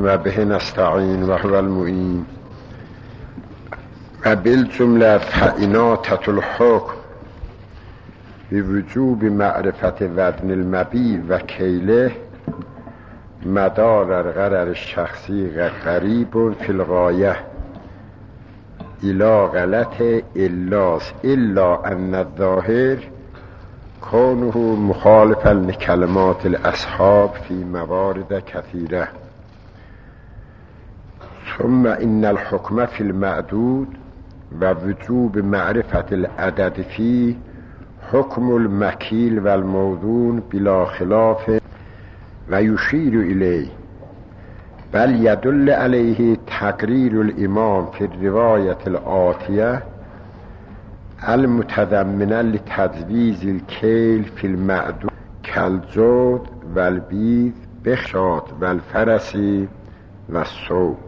و به نستعین و هو المعین و بالجمله فإناطة الحکم بوجوب معرفت وزن المبیع و کیله مدار الغرر الشخصی قریب فی الغایه الی غلط الا ان الظاهر کونه مخالفا لکلمات الاصحاب فی موارد کثیره. ثم ان الحکم فی المعدود و وجوب معرفت العدد فی حکم المکیل و الموزون بلا خلاف و یشیر الیه بل یدل علیه تقریر الامام فی الروایت الآتیه المتضمنه لتجویز الکیل فی المعدود کالجود و البیض بخشات و الفرسی و الصوب.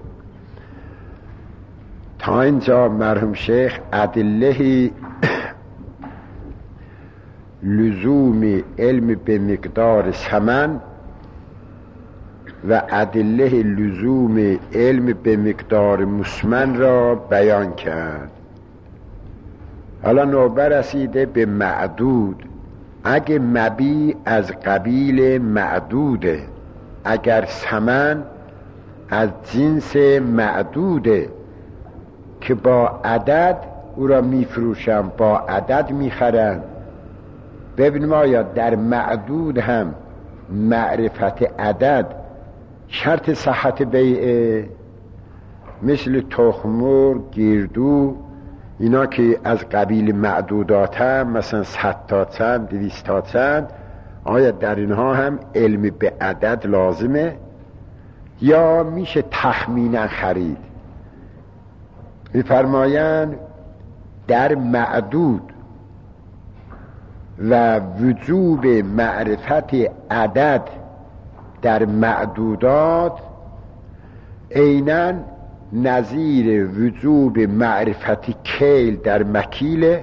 تا اینجا مرحوم شیخ ادله لزوم علم به مقدار ثمن و ادله لزوم علم به مقدار مسمن را بیان کرد. حالا نوبه رسیده به معدود. اگه مبیع از قبیل معدوده، اگر ثمن از جنس معدوده که با عدد او را میفروشن، با عدد میخرن. ببینیم آیا در معدود هم معرفت عدد شرط صحت بیعه؟ مثل تخمر، گردو، اینا که از قبیل معدودات هم، مثلا 100 تا چند، 200 تا چند، آیا در اینها هم علم به عدد لازمه یا میشه تخمینا خرید؟ میفرمایند در معدود و وجوب معرفت عدد در معدودات عیناً نظیر وجوب معرفت کیل در مکیله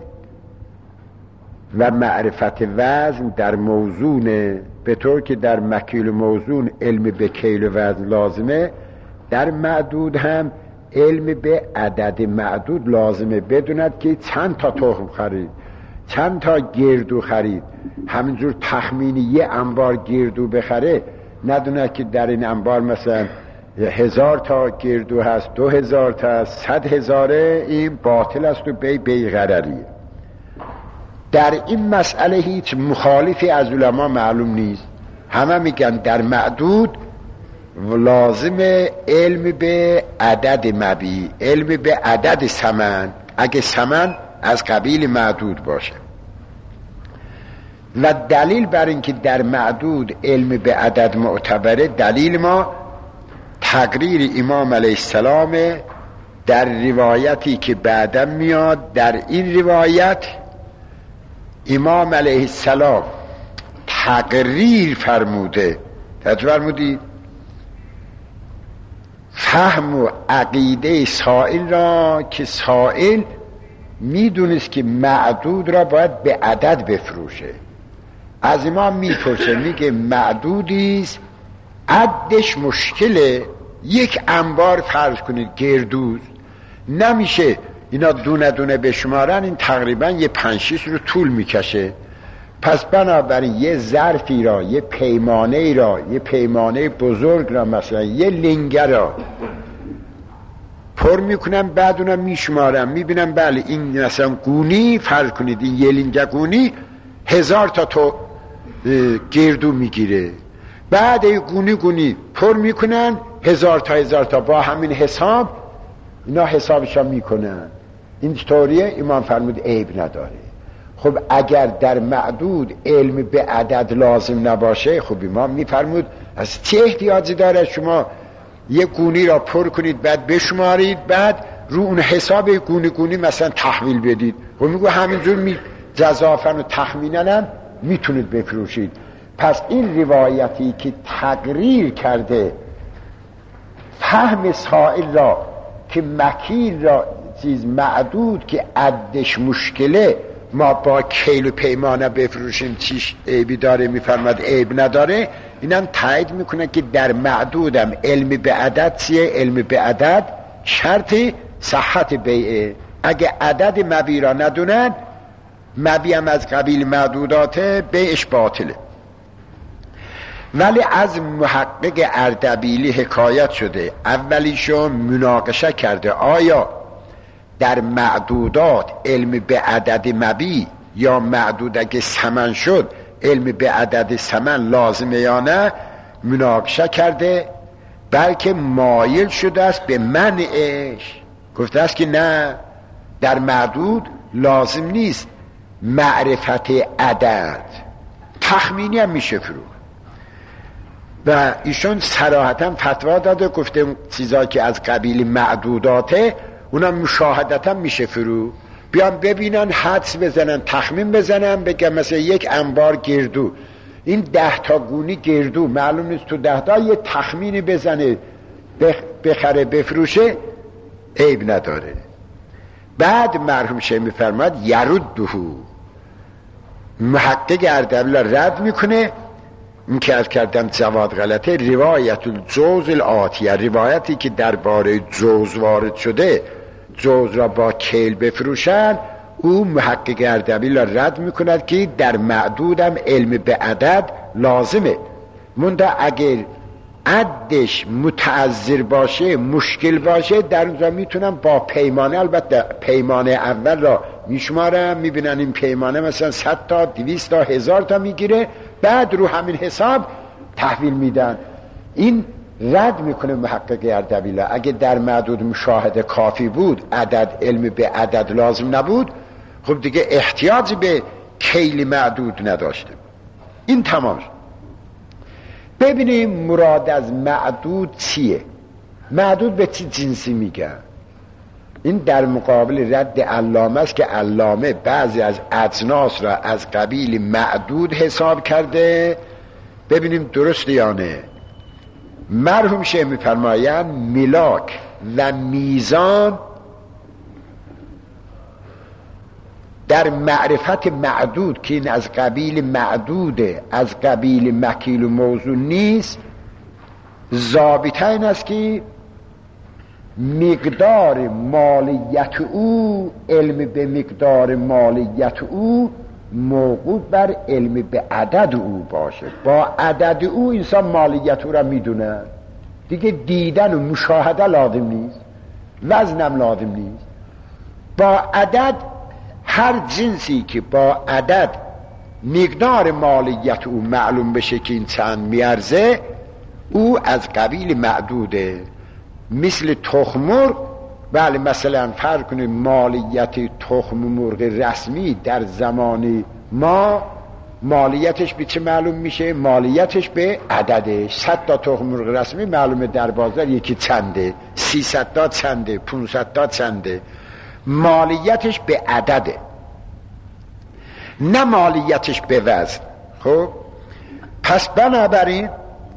و معرفت وزن در موزونه. به طور که در مکیل و موزون علم به کیل و وزن لازمه، در معدود هم علم به عدد معدود لازمه. بدوند که چند تا تخم خرید، چند تا گردو خرید. همینجور تخمینی یه انبار گردو بخره، ندونه که در این انبار مثلا 1000 تا گردو هست، 2000 تا هست، 100,000. این باطل است و بی غرریه. در این مسئله هیچ مخالفی از علما معلوم نیست. همه میگن در معدود لازم علم به عدد مبیع، علم به عدد ثمن، اگه ثمن از قبیل معدود باشه. و دلیل بر اینکه در معدود علم به عدد معتبره، دلیل ما تقریر امام علیه السلام در روایتی که بعداً میاد. در این روایت امام علیه السلام تقریر فرموده، فرمودید فهم و عقیده سائل را، که سائل میدونست که معدود را باید به عدد بفروشه. از امام میپرسه، میگه معدودیست عدش مشکله، یک انبار فرض کنید گردوز، نمیشه اینا دونه دونه بشمارن، این تقریبا یه 5-6 رو طول میکشه. پس بنابراین یه ظرفی را، یه پیمانه را، یه پیمانه بزرگ را، مثلا یه لنگه را پر میکنن، بعد اونا میشمارن، میبینن بله این مثلا گونی فرض کنید، این یه لنگه گونی 1000 تا تو گردو میگیره. بعد گونی پر میکنن 1000 تا با همین حساب اینا حسابشا میکنن. این طوریه. امام فرمود عیب نداره. خب اگر در معدود علم به عدد لازم نباشه، خب امام میفرمود از چه احتیاجی داره شما یک گونی را پر کنید، بعد بشمارید، بعد رو اون حساب گونی مثلا تحویل بدید. خب میگو همینجور جزافن و تخمینن هم میتونید بفروشید. پس این روایتی که تقریر کرده فهم سائل را که مکیل را چیز معدود که عدش مشکله ما با کیل و پیمانه بفروشیم چیش عیبی داره؟ میفرماد عیب نداره. اینم تایید میکنه که در معدودم علم به عدد چیه؟ علم به عدد شرط صحت بیعه. اگه عدد مبی را ندونن، مبی هم از قبیل معدوداته، بیعش باطله. ولی از محقق اردبیلی حکایت شده، اولیشو مناقشه کرده آیا در معدودات علم به عدد مبی یا معدود اگه ثمن شد علم به عدد ثمن لازمه یا نه. مناقشه کرده، بلکه مایل شده است به منعش. گفته است که نه، در معدود لازم نیست معرفت عدد، تخمینی هم میشه فروخت. و ایشون صراحتا فتوا داده، گفته چیزایی که از قبیل معدوداته اونا مشاهدتا میشه فرو. بیان ببینن، حدس بزنن، تخمین بزنن، بگم مثلا یک انبار گردو، این 10 تا گونی گردو معلوم نیست تو 10 تا، یه تخمینی بزنه بخره بفروشه، عیب نداره. بعد مرحوم شیخ میفرماد یردهو، محقق اردبیل رد میکنه. این که از کردم جواد غلطه. روایت الجوز الآتیه، روایتی که درباره جوز وارد شده، جوز را با کیل بفروشن، او محقق اردبیل رد میکند که در معدودم علم به عدد لازمه. منده اگر عدش متعذر باشه، مشکل باشه، در اونجا میتونم با پیمانه، البته پیمانه اول را میشمارم، میبینن این پیمانه مثلا 100 تا 200 تا 1000 تا میگیره، بعد رو همین حساب تحویل میدن. این رد میکنه محقق اردبیل. اگه در معدود مشاهده کافی بود، عدد علم به عدد لازم نبود، خب دیگه احتیاج به کیل معدود نداشته. این تمام. ببینیم مراد از معدود چیه؟ معدود به چی جنسی میگن؟ این در مقابل رد علامه است که علامه بعضی از اجناس را از قبیل معدود حساب کرده. ببینیم درست یا نه. مرحوم شیخ میفرمایند ملاک و میزان در معرفت معدود که این از قبیل معدوده، از قبیل مکیل و موضوع نیست، ضابطه این است که مقدار مالیت او، علم به مقدار مالیت او موقوف بر علم به عدد او باشه. با عدد او انسان مالیت او را میدونه دیگه. دیدن و مشاهده لازم نیست، وزنم لازم نیست. با عدد هر جنسی که با عدد مقدار مالیت او معلوم بشه که این چند میارزه، او از قبیل معدوده. مثل تخم مرغ، بله مثلا فرض کنید مالیت تخم مرغ رسمی در زمان ما مالیتش به چه معلوم میشه؟ مالیتش به عددش. 100 تا تخم مرغ رسمی معلومه در بازار یکی چنده، 300 تا چنده، 500 تا چنده. مالیتش به عدده، نه مالیتش به وزن. خب پس بنابراین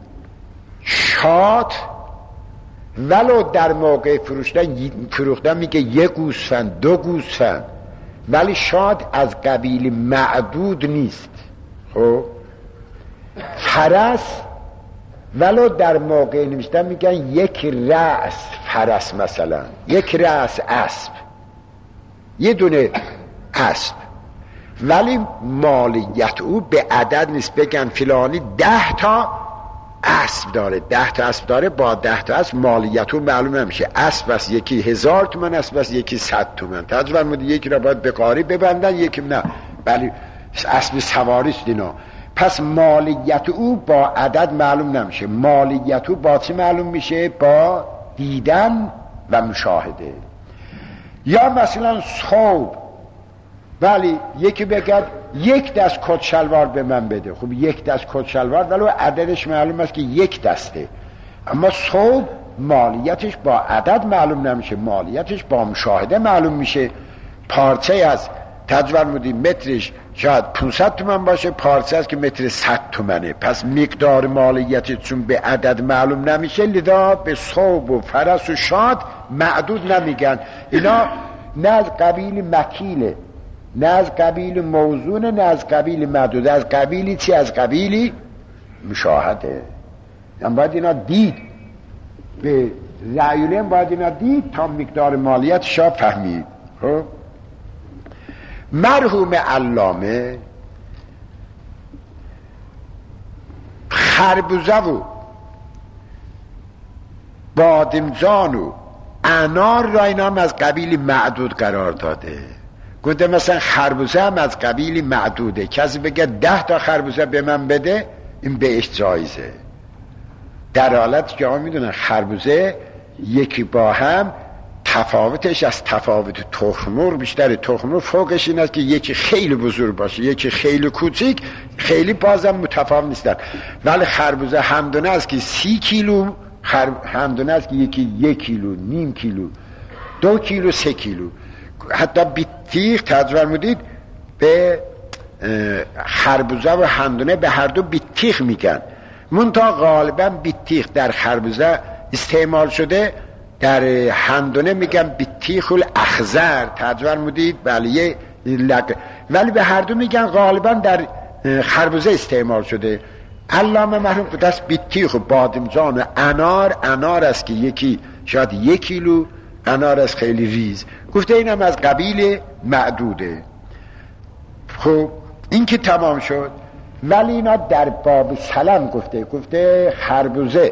شاد ولو در موقع فروختن میگه 1 گوسفند 2 گوسفند، ولی شاد از قبیل معدود نیست. خب فرس ولو در موقع نوشتن میگن 1 رأس فرس، مثلا 1 رأس اسب، 1 دونه اسب، ولی مالیت او به عدد نیست. بگن فلانی 10 تا اسب داره، 10 تا اسب داره، با 10 تا اسب مالیت او معلوم نمیشه. اسب بس یکی 1000 تومان، اسب بس یکی 100 تومان. تجربه مودی یکی را باید به قاری ببندن، یکی نه، ولی اسب سواریست اینا. پس مالیت او با عدد معلوم نمیشه. مالیت او با چی معلوم میشه؟ با دیدن و مشاهده. یا مثلا صوب، ولی یکی بگد 1 دست کت شلوار به من بده. خب 1 دست کت شلوار ولو عددش معلوم است که 1 دسته، اما صوب مالیتش با عدد معلوم نمیشه، مالیتش با مشاهده معلوم میشه. پارچه از تجور مودی مترش شاید 500 تومن باشه، پارچه است که متر 100 تومنه. پس مقدار مالیتش چون به عدد معلوم نمیشه، لذا به صوب و فرس و شاد معدود نمیگن. اینا نه از قبیل مکیله نه از قبیل موزون، نه از قبیل معدود. از قبیلی چی؟ از قبیلی مشاهده. هم باید اینا دید، به رأیولین باید اینا دید تا مقدار مالیتش را فهمید. خب مرحوم علامه خربوزه و بادمجان و انار را اینا هم از قبیل معدود قرار داده. گفته مثلا خربوزه هم از قبیل معدوده، کسی بگه 10 تا خربوزه به من بده این بهش جایزه، در حالت که آن میدونن خربوزه یکی با هم تفاوتش از تفاوت تخم‌مرغ بیشتره. تخم‌مرغ فوقش این است که یکی خیلی بزرگ باشه یکی خیلی کوچیک، خیلی بازم متفاوت نیستن. ولی خربوزه همدونه است که 30 کیلو، همدونه است که یکی 1 کیلو، نیم کیلو، 2 کیلو، 3 کیلو. حتی بیتیخ تجربه مودید به خربوزه و هندونه به هر دو بیتیخ میگن، منتها غالبا بیتیخ در خربوزه استعمال شده، در هندونه میگن بیتیخ الاخضر. تجربه مودید بله، ولی به هر دو میگن غالبا در خربوزه استعمال شده. علامه مرحوم گفته است بیتیخ و بادمجان و انار است که یکی شاید 1 کیلو، انار است خیلی ریز. گفته اینم از قبیل معدوده. خب این که تمام شد. ولی اینا در باب سلم گفته خربوزه،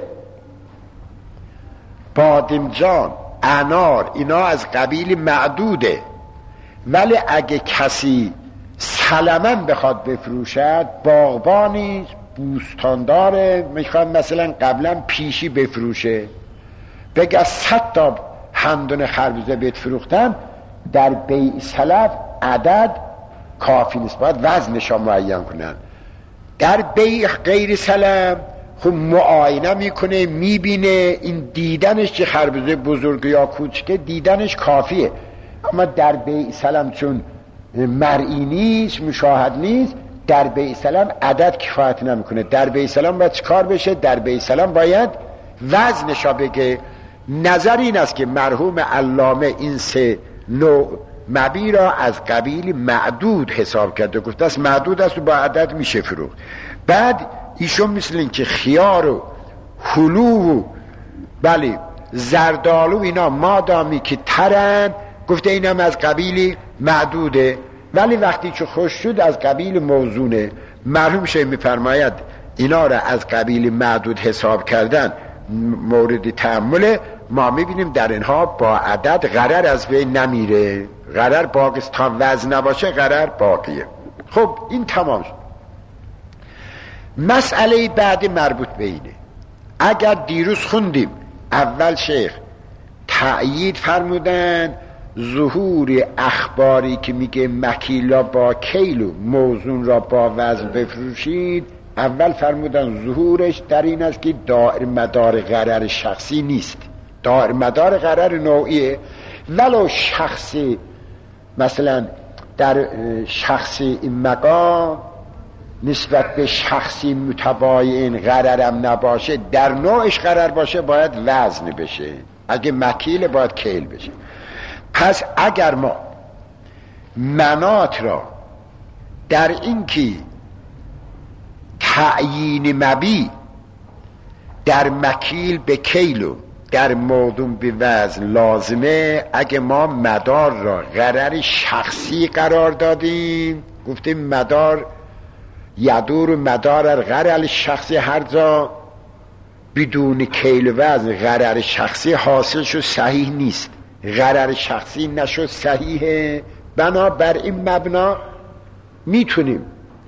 بادمجان، انار اینا از قبیل معدوده، ولی اگه کسی سلمن بخواد بفروشد، باغبانی بوستانداره میخواد مثلا قبلا پیشی بفروشه، بگه 100 تا هندونه خربوزه بهت فروختم، در بیع سلف عدد کافی نیست، باید وزنش را معین کنن. در بیع غیر سلم خب معاینه میکنه، میبینه، این دیدنش چه خربوزه بزرگ یا کوچکه دیدنش کافیه. اما در بیع سلم چون مرئی نیست، مشاهد نیست، در بیع سلم عدد کفایت نمیکنه. در بیع سلم باید چیکار بشه؟ در بیع سلم باید وزنش را بگه. نظر این است که مرحوم علامه این 3 نوع مبی را از قبیل معدود حساب کرده، گفته است معدود است و با عدد میشه فروخت. بعد ایشون مثل این که خیار و هلو و بله زردالو اینا مادامی که ترن، گفته اینم از قبیل معدوده، ولی وقتی که خوش شد از قبیل موزونه. مرحوم شیخ میفرماید اینا را از قبیل معدود حساب کردن مورد تأمل. ما میبینیم در اینها با عدد غرر از بین نمیره، غرر باقی است، تا وزن نباشه غرر باقیه. خب این تمام شد. مسئله بعد مربوط به اینه. اگر دیروز خوندیم اول شیخ تأیید فرمودن ظهور اخباری که میگه مکیل را با کیل و موزون را با وزن بفروشید، اول فرمودن ظهورش در این است که دائر مدار غرر شخصی نیست، دائر مدار غرر نوعیه. ولو شخصی مثلا در شخصی این مقام نسبت به شخصی متباین غررم نباشه، در نوعش غرر باشه باید وزن بشه، اگه مکیل باید کیل بشه. پس اگر ما منات را در این که تعیین مبی در مکیل به کیل و در موضوع به وزن لازمه، اگه ما مدار را غرر شخصی قرار دادیم، گفتیم مدار یدور مدار غرر شخصی، هر جا بدون کیل وزن غرر شخصی حاصل شد صحیح نیست، غرر شخصی نشد صحیحه. بنابر این مبنا میتونیم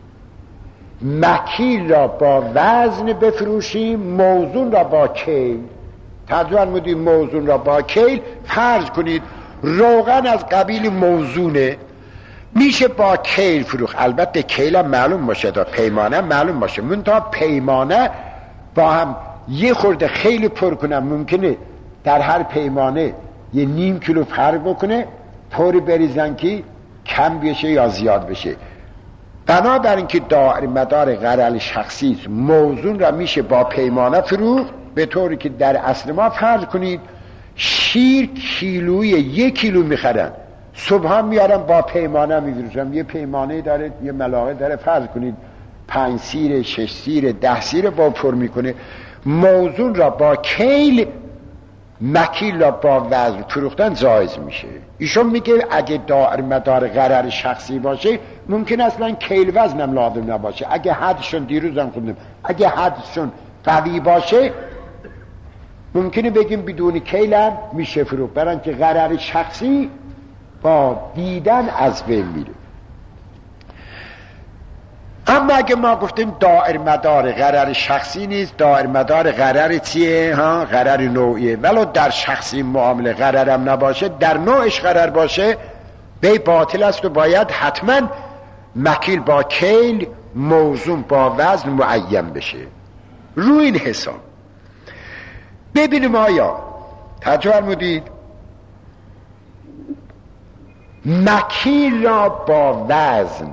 مکیل را با وزن بفروشیم، موزون را با کیل. ترجمه مودیم موزون را با کیل. فرض کنید روغن از قبیل موزونه، میشه با کیل فروخت. البته کیل هم معلوم باشه، تا پیمانه معلوم باشه، منتها پیمانه با هم یه خورده خیلی پر کنم، ممکنه در هر پیمانه یه نیم کیلو فرق بکنه، طوری بریزن که کم بشه یا زیاد بشه. بنابراین که دائر مدار غرر شخصی است، موزون را میشه با پیمانه فروخت، به طوری که در اصل ما فرض کنید شیر کیلوی 1 کیلو میخرن، صبح میارم با پیمانه میفروشم. یه پیمانه داره، یه ملاقه داره، فرض کنید 5 سیر 6 سیر 10 سیر با پر میکنه. موزون را با کیل، مکیل را با وزن فروختن جایز میشه. ایشون میگه اگه دائر مدار غرر شخصی باشه ممکن اصلا کیل وزنم لازم نباشه. اگه حدشون، دیروزم خوندم، اگه حدشون قوی باشه ممکنه بگیم بدون کیل هم میشه فروخت، برای که غرر شخصی با دیدن از بین میره. اما اگه ما گفتیم دائر مدار غرر شخصی نیست، دائر مدار غرر چیه؟ غرر نوعیه. ولو در شخصی معامله غررم نباشه، در نوعش غرر باشه بی باطل است و باید حتما مکیل با کیل، موزون با وزن معین بشه. روی این حساب ببینیم آیا توجه فرمودید مکیل را با وزن،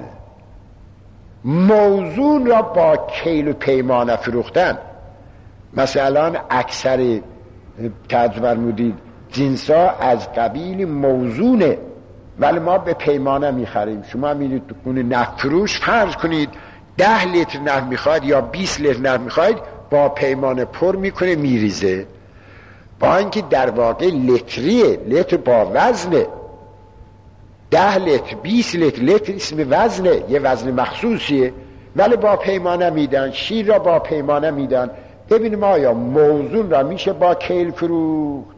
موزون را با کیل و پیمانه فروختن. مثلا اکثر توجه فرمودید جنس ها از قبیل موزونه ولی ما به پیمانه میخریم. شما میرید دکون نفت فروش، فرض کنید 10 لیتر نفت میخواید یا 20 لیتر نفت میخواید، با پیمانه پر میکنه میریزه، با اینکه در واقع لیتریه، لیتر با وزنه. 10 لیتر 20 لیتر، لیتر اسم وزنه، یه وزن مخصوصیه، ولی با پیمانه میدن. شیر را با پیمانه میدن. ببینیم آیا موزون را میشه با کیل فروخت،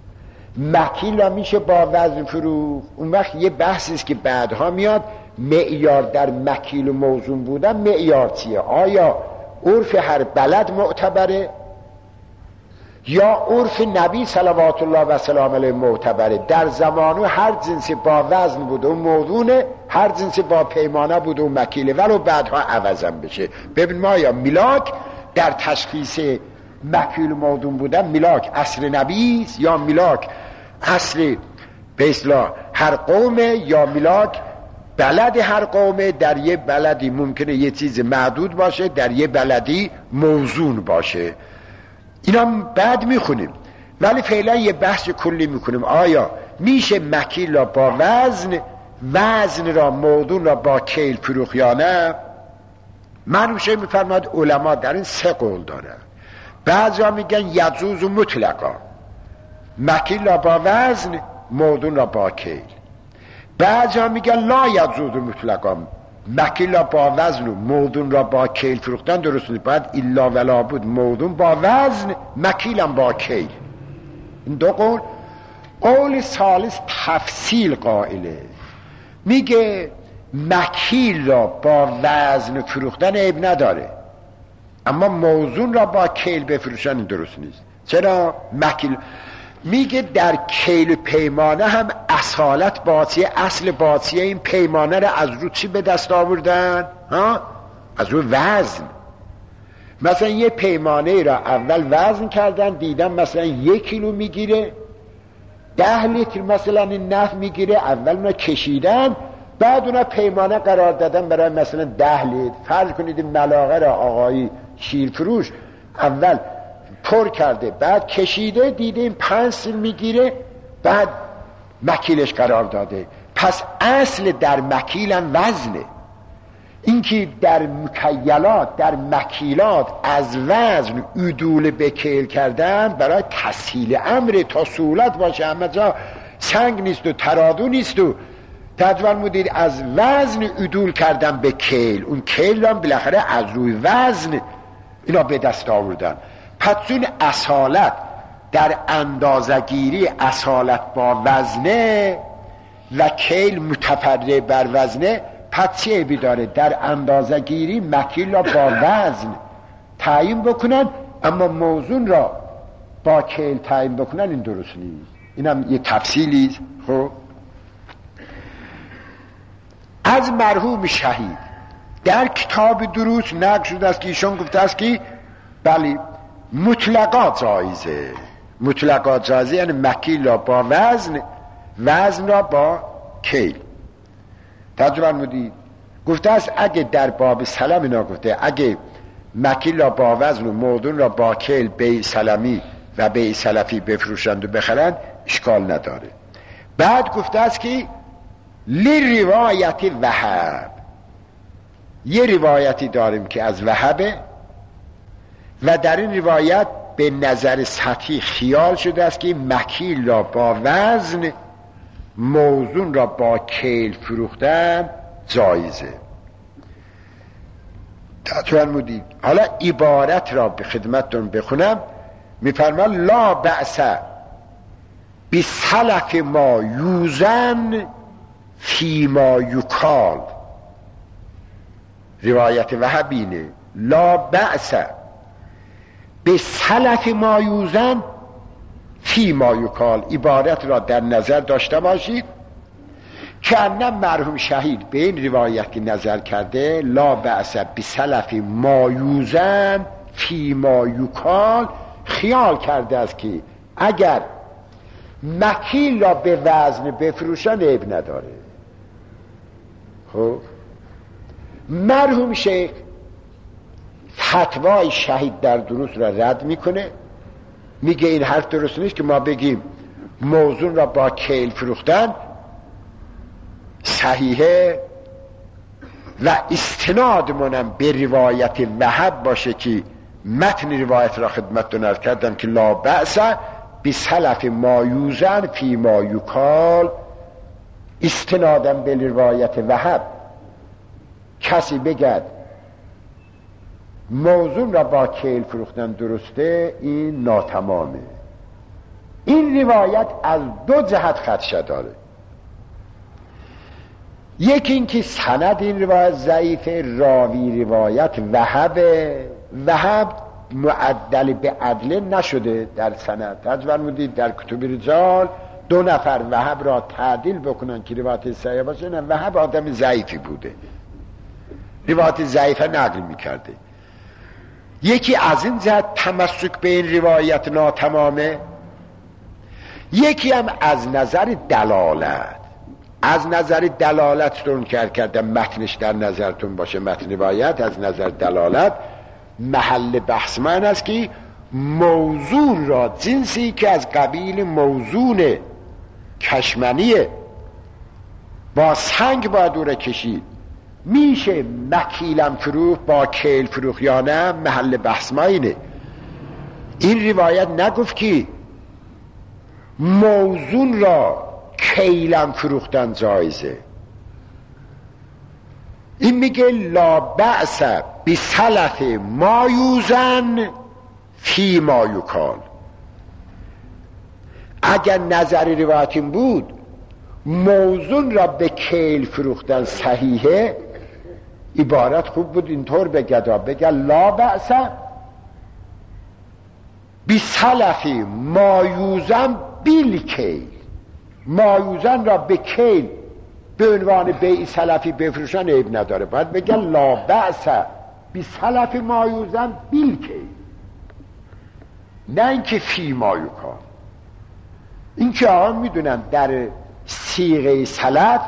مکیل را میشه با وزن فروخت. اون وقت یه بحثی است که بعدها میاد، معیار در مکیل و موزون بودن معیار چیه؟ آیا عرف هر بلد معتبره یا عرف نبی صلوات الله و سلام علیه معتبره؟ در زمانو هر جنسی با وزن بوده و موزونه، هر جنسی با پیمانه بوده و مکیله، ولو بعدها عوضم بشه. ببین ما یا میلاک در تشخیص مکیل و موزون بودن، میلاک اصل نبی یا میلاک اصل به اصطلاح هر قومه، یا میلاک بلد هر قومه. در یه بلدی ممکنه یه چیز معدود باشه، در یه بلدی موزون باشه. اینا بعد میخونیم، ولی فعلا یه بحث کلی میکنیم. آیا میشه مکیل را با وزن، وزن را موزون را با کیل فروخت یا نه؟ منوشه میفرماد علما در این 3 قول دارن. بعضی ها میگن یجوز و مطلقا، مکیل را با وزن، موزون را با کیل. بعضی ها میگن لا یجوز و مطلقا، مکیل را با وزن و موزون را با کیل فروختن درست نیست، باید الا ولا بود موزون با وزن، مکیل هم با کیل. این 2 قول. قول ثالث تفصیل قائله، میگه مکیل را با وزن فروختن عیب نداره، اما موزون را با کیل بفروشن درست نیست. چرا؟ مکیل میگه در کیل پیمانه هم اصالت باطیه، اصل باطیه. این پیمانه را از رو چی به دست آوردن؟ از رو وزن. مثلا یه پیمانه را اول وزن کردن، دیدن مثلا 1 کیلو میگیره، 10 لیتر مثلا این نفت میگیره، اول اونا کشیدن، بعد اونا پیمانه قرار دادن برای مثلا 10 لیتر. فرض کنید ملاقه را آقای شیرفروش اول پر کرده، بعد کشیده، دیده این 5 سیر میگیره، بعد مکیلش قرار داده. پس اصل در مکیلم وزنه. اینکه در مکیلات، در مکیلات از وزن عدول به کیل کردن برای تسهیل امر، تا سهولت باشه، همه جا سنگ نیست و ترادو نیست و تجوال مدید از وزن عدول کردن به کیل. اون کیل هم بالاخره از روی وزن اینا به دست آوردن. پس این اصالت در اندازه‌گیری، اصالت با وزنه و کیل متفرع بر وزنه، پس چه عیبی داره؟ در اندازه‌گیری مکیل را با وزن تعیین بکنن، اما موزون را با کیل تعیین بکنن، این درست نیست. اینم یه تفصیلی. خب از مرحوم شهید در کتاب دروس نقل شده است که ایشون گفته است که بله مطلقات جایزه. مطلقات جایزه یعنی مکیل را با وزن، وزن را با کیل. تجربه مدید گفته است اگه در باب سلم اینا گفته اگه مکیل را با وزن و موزون را با کیل بیع سلمی و بیع سلفی بفروشند و بخرند اشکال نداره. بعد گفته است که لروایت وهب، یه روایتی داریم که از وهبه و در این روایت به نظر سطحی خیال شده است که مکیل را با وزن، موزون را با کیل فروختن جایزه. فرمودید حالا عبارت را به خدمتتون بخونم. میفرماد لا بأس بسلف ما یوزن فی ما یکال. روایت وهبینه لا بأس بسلف ما یوزن فی ما یکال. عبارت را در نظر داشته باشید که انم مرحوم شهید به این روایت که نظر کرده لا بأس بسلف ما یوزن فی ما یکال، خیال کرده است که اگر مکیل را به وزن بفروشن عیب نداره. خب مرحوم شیخ فتوای شهید در دروس را رد میکنه، میگه این حرف درست نیست که ما بگیم موزون را با کیل فروختن صحیحه و استنادمونم به روایت وهب باشه که متن روایت را خدمتتون عرض کردم که لا بأس بسلف ما یوزن فی ما یکال. استنادم به روایت وهب کسی بگد موزون را با کیل فروختن درسته، این ناتمامه. این روایت از دو جهت خدشه داره. یکی این که سند این روایت ضعیفه، راوی روایت وهب معدل به عدله نشده در سند. فرمودید در کتب رجال 2 نفر وهب را تعدیل بکنن که روایت صحیح باشه، نه وهب آدم ضعیفی بوده، روایت ضعیفه نقل میکرده. یکی از این جهت تمسک به این روایت ناتمامه، یکی هم از نظر دلالت. از نظر دلالتتون کردم متنش در نظرتون باشه، متن روایت از نظر دلالت محل بحث من است که موزون را جنسی که از قبیل موزون کشمنیه با سنگ باید او را کشید، میشه مکیلم فروخت با کیل فروخت یا نه؟ محل بحث ما اینه. این روایت نگفت که موزون را کیلم فروختن جایزه، این میگه لا بأس بسلف ما یوزن فی ما یکال. اگر نظر روایت این بود موزون را به کیل فروختن صحیحه، عبارت خوب بود اینطور بگه لا بأس بسلف ما یوزن بالکیل. ما یوزن را به کیل به عنوان بیع سلفی بفروشن عیب نداره، باید بگه لا بأس بسلف ما یوزن بالکیل، نه اینکه فی ما یکال. این که آن میدونم در صیغه سلف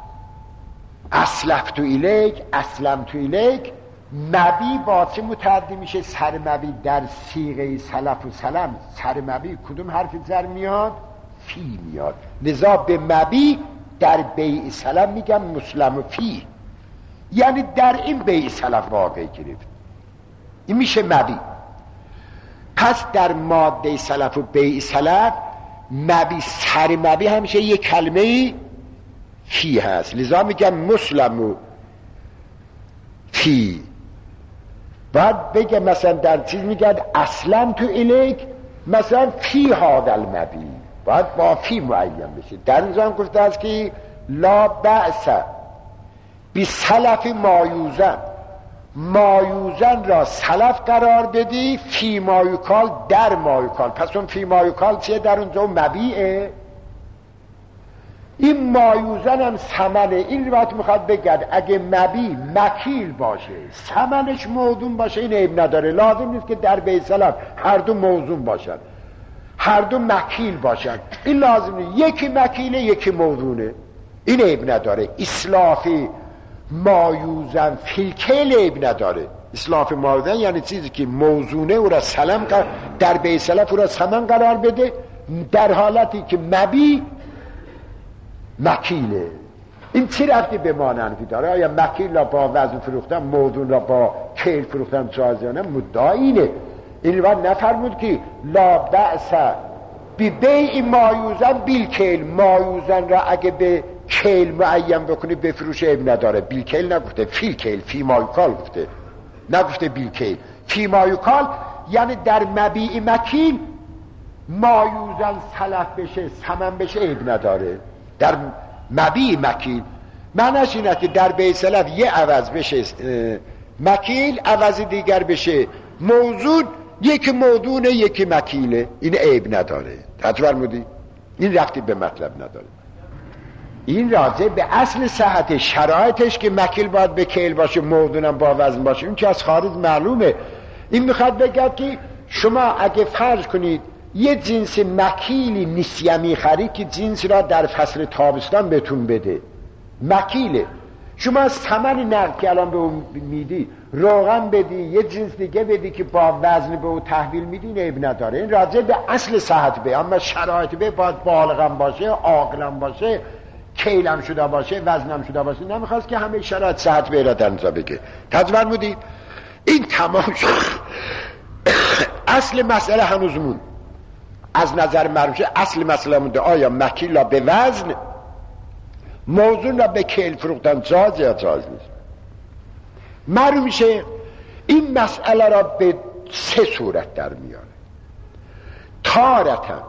اسلفت الیک، اسلمت الیک، مبی با چه متعدی میشه؟ سر مبی در صیغه سلف و سلم سر مبی کدوم حرف جر میاد؟ فی میاد. لذا به مبی در بیع سلم میگم مسلم و فی، یعنی در این بیع سلف واقع گرفت، این میشه مبی. پس در ماده سلف و بیع سلف مبی سر مبی همیشه یک کلمه فی هست، لذا میگم مسلم و فی. بعد بگه مثلا در چیز میگه اسلم تو الیک، مثلا فی هذا المبی، باید با فی معین بشه. در اینجا هم گفته است که لا بأس بسلف مایوزن، مایوزن را سلف قرار بدی، فی مایوکال در مایوکال. پس اون فی مایوکال چیه؟ در اونجا مبیعه. این مایوزن هم ثمنه. این روایت میخواد بگد اگه مبی مکیل باشه ثمنش موزون باشه این عیب نداره. لازم نیست که در بیع سلف هر دو موزون باشن، هر دو مکیل باشن، این لازم نیست. یکی مکیله یکی موزونه، این عیب نداره. اسلاف مایوزن فیلکیل عیب نداره. اسلاف مایوزن یعنی چیزی که موزونه او را سلم در بیع سلف او را ثمن قرار بده، در حالتی که مبی مکیله. این چی رفتی به ماننفی داره؟ آیا مکیل را با وزن فروختن، موزون را با کیل فروختن جایزانه؟ مدعا اینه. این رو نفرمود که لا بأس بیع مایوزن بیل کیل، مایوزن را اگه به کیل معین بکنی بفروشه اب نداره. بیل کیل نگفته، فیل کیل، فی مایوکال گفته، نگفته بیل کیل. فی مایوکال یعنی در مبیع مکیل مایوزن سلف بشه، ثمن بشه اب نداره. در مبیع مکیل معنیش اینه که در بیع سلف یه عوض بشه مکیل، عوض دیگر بشه موزون، یکی موزونه یکی مکیله، این عیب نداره. تجربه فرمودی؟ این رفتی به مطلب نداره. این راجع به اصل صحت شرایطش که مکیل باید به کیل باشه، موزونم با وزن باشه، این که از خارج معلومه. این میخواد بگه که شما اگه فرض کنید یه جنس مکیلی نسیمی خرید که جنس را در فصل تابستان بهتون بده، مکیله، شما از ثمن نقد که الان به اون میدی روغن بدی، یه جنس دیگه بدی که با وزن به اون تحویل میدی، عیب نداره. این راجع به اصل صحت به، اما شرایط به باید بالغم باشه، عاقلم باشه، کیلم شده باشه، وزنم شده باشه. نمیخواست که همه شرایط صحت به را در نظر بگه. تجربه مودی؟ این تمام شد. اصل مسئله هنوز مون از نظر مرموشه. اصل مسئله مونده آیا مکیل را به وزن، موزون را به کیل فروختن جاز یا جاز نیست. معلوم میشه این مسئله را به سه صورت در میاره. تارتا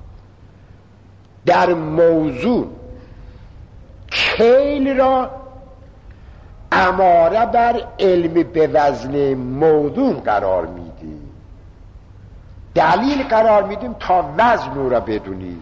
در موزون کیل را اماره بر علم به وزن موزون قرار میدیم، دلیل قرار میدیم تا وزن را بدونید.